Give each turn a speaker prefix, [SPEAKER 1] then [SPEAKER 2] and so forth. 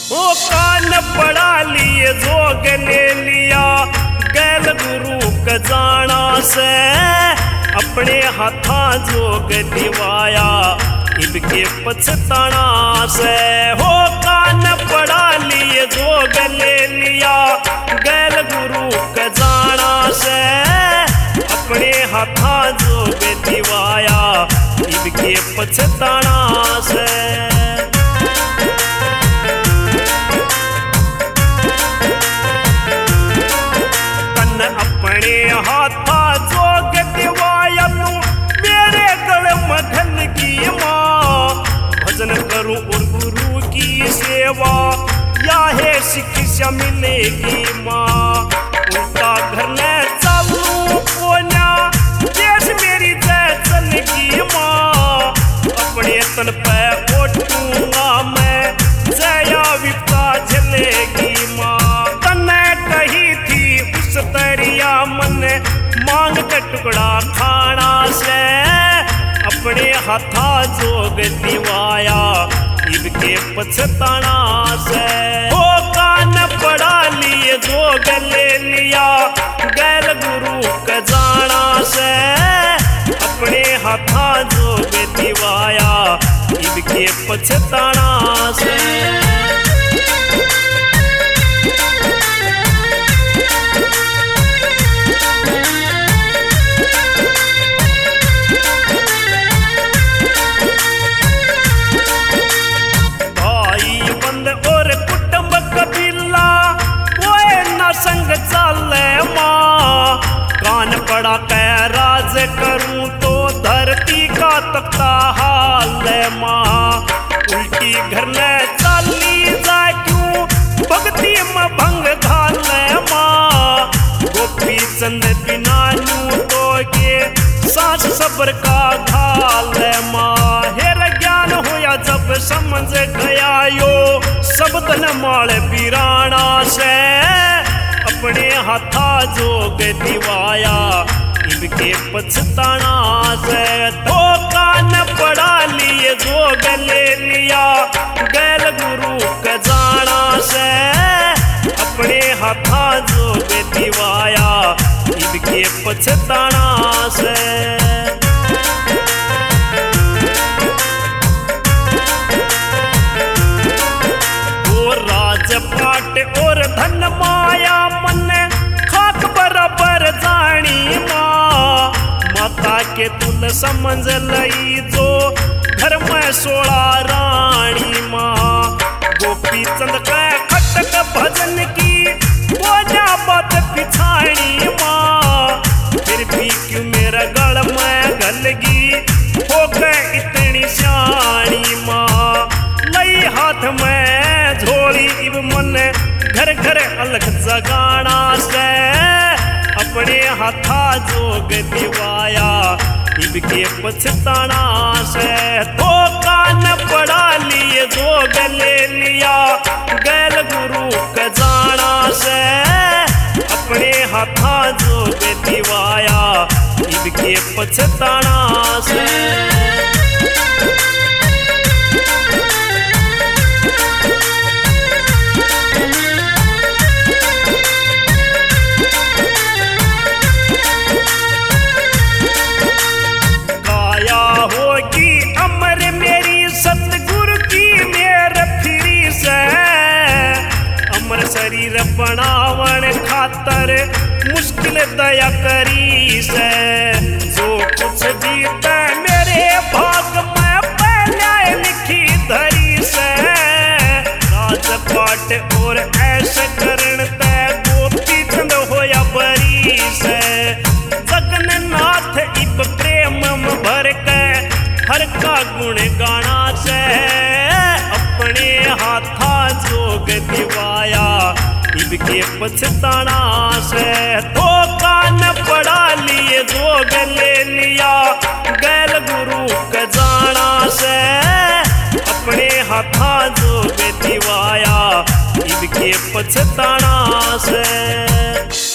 [SPEAKER 1] ओ कान पड़ा लिए जोग ले लिया गैल गुरु का जाना से अपने हाथा जोग दिवाया इनके पछताना से। हो कान पड़ा लिए जोग ले लिया गैल गुरु का जाना से अपने हाथा जोग दिवाया इनके पछताना से। अपने हाथा जोग दिवाया तू मेरे गल मघन की माँ भजन करूं और गुरु की सेवा या है शिक्षा मिलेगी माँ। उल्टा घर में चालू कोन्या देश मेरी जय चलेगी माँ। अपने तन पे उठूंगा मैं जया विपदा झलेगी माँ। तने कही थी उस तरिया मन मांग का टुकड़ा खाना से अपने हाथा जोग दिवाया इनके पछताना से। हो कान पड़ा लिए जोग ले लिया गैल गुरु का जाना से अपने हाथा जोग दिवाया इनके पछताना से। संग चाले माँ कान पड़ा कै राज करूं तो धरती का तख्ता हाल माँ। उल्टी घर में चाली जा क्यों भक्ति में भंग घाल माँ। गोपी चंद बिना नू तो के सांस सबर का घाल माँ। हेर ज्ञान होया जब समझ गया यो शब्द माल बिराना से अपने हाथा जोग दिवाया इनके पछताना से। तो कान पड़ा लिए जोग ले लिया गैल गुरु का जाना से अपने हाथा जोग दिवाया इनके पछताना से। राजपाट और धन माया मन खाक बराबर जानी माँ। माता के तुल समझ लई जो घर में 16 रानी माँ। गोपी चंद का खटक भजन की बोझा बात पिछाड़ी माँ। फिर भी क्यों मेरा गल में गलगी हो गए इतनी सियाणी माँ। लई हाथ में झोली इब मन घर घर अलग जगाना से अपने हाथा जोग दिवाया इनके पछताना से। तो कान पड़ा लिए जोग ले लिया गैल गुरु का जाना से अपने हाथा जोग दिवाया इनके पछताना से। शरीर बनावन खातर मुश्किल दया करी से। जो कुछ जीते मेरे भाग में पहले लिखी धरी से। राजपाट और ऐसे करण तय गोपी चंद होया बरी से। जगन्नाथ इब प्रेम में भर के हर का गुण गाना से अपने हाथा जोग दिवाया इनके पछताना से। तो कान पड़ा लिए जोग ले लिया गैल गुरु का जाना से अपने हाथा जोग दिवाया इनके पछताना से।